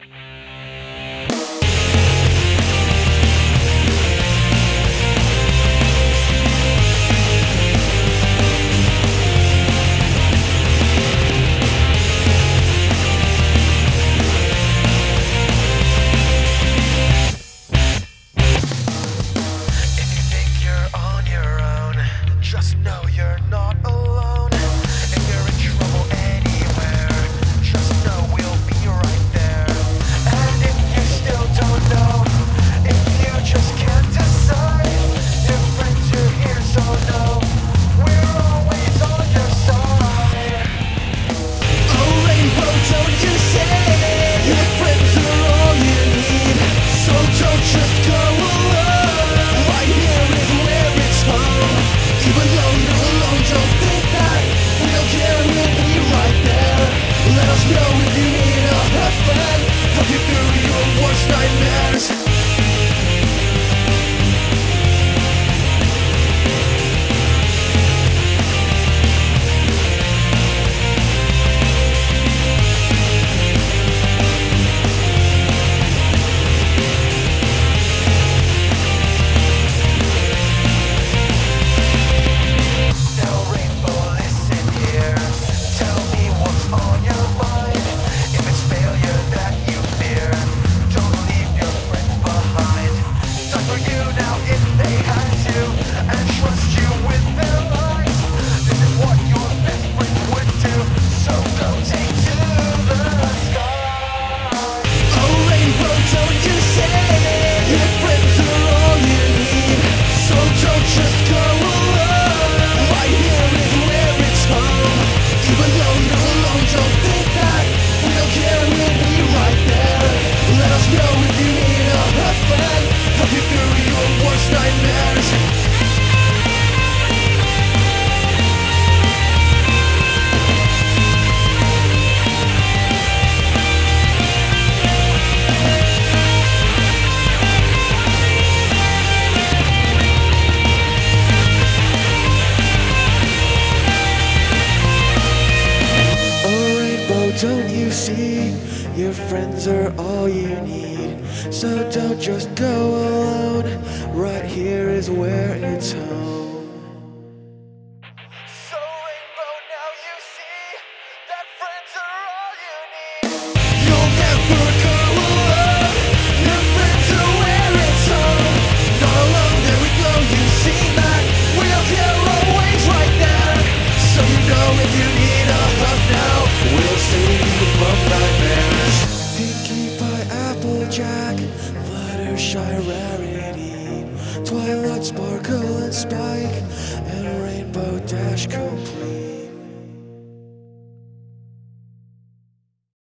Just know you're not alone. If you're in trouble anywhere, just know we'll be right there. And if you still don't know, if you just can't decide, your friends are here, so know we're always on your side. Oh, rainbow, don't you say your friends are all you need, so don't just go alone. Right here is where it's home. Even though you're alone, don't think that we'll care, we'll be right there. Let us know if you need a friend, help you through your worst nightmares. Don't you see, your friends are all you need, so don't just go alone, right here is where it's home. So rainbow, now you see, that friends are all you need. You'll never go alone, your friends are where it's home. Not alone, there we go, you see that, we'll care always right there. So you know if you need a hug now, we'll save you from nightmares. Pinkie Pie, Applejack, Fluttershy, Rarity, Twilight, Sparkle and Spike, and Rainbow Dash complete.